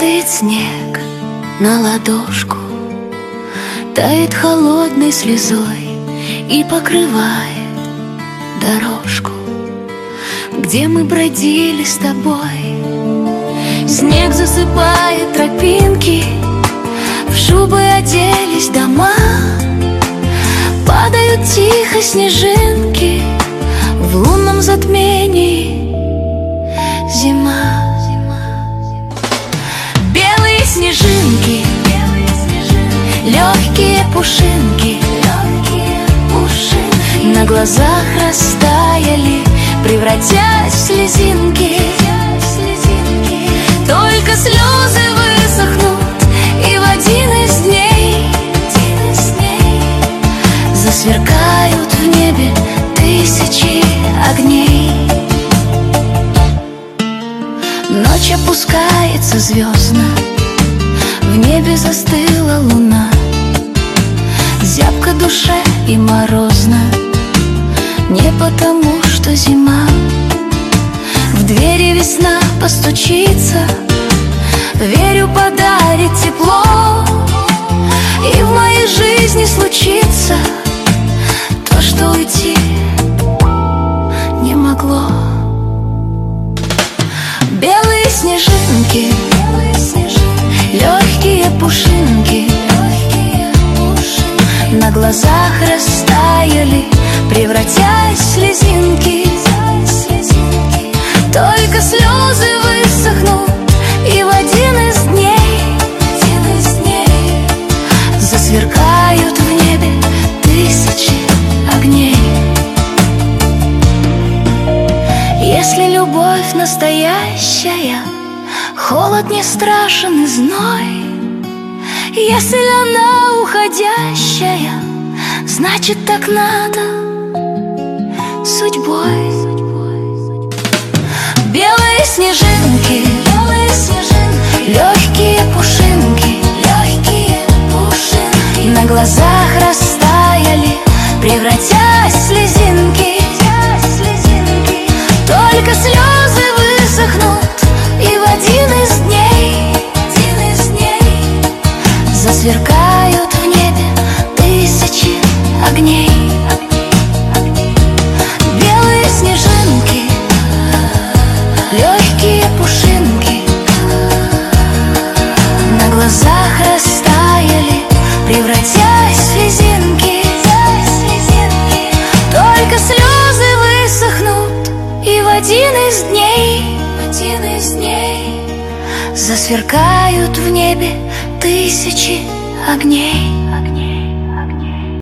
Падает снег на ладошку, тает холодной слезой и покрывает дорожку, где мы бродили с тобой. Снег засыпает тропинки, в шубы оделись дома, падают тихо снежинки, в лунном затмении зима. Белые снежинки, легкие пушинки, на глазах растаяли, превратясь в слезинки. Только слезы высохнут, и в один из дней засверкают в небе тысячи огней. Ночь опускается звездно, в небе застыла луна. Зябко душе и морозно, не потому что зима. В двери весна постучится, верю, подарит тепло, и в моей жизни случится то, что уйти не могло. Белые снежинки, легкие пушинки, на глазах растаяли, превратясь в слезинки. Только слезы высохнут, и в один из дней засверкают в небе тысячи огней. Если любовь настоящая, холод не страшен и зной. Если она уходящая, значит так надо судьбой. Белые снежинки, легкие пушинки, на глазах растаяли, превратясь в слезинки. Только слезы высохнут, и в один из дней засверкают в небе тысячи огней. Белые снежинки, легкие пушинки, на глазах растаяли, превратясь в слезинки. Только слезы высохнут, и в один из дней засверкают в небе тысячи огней.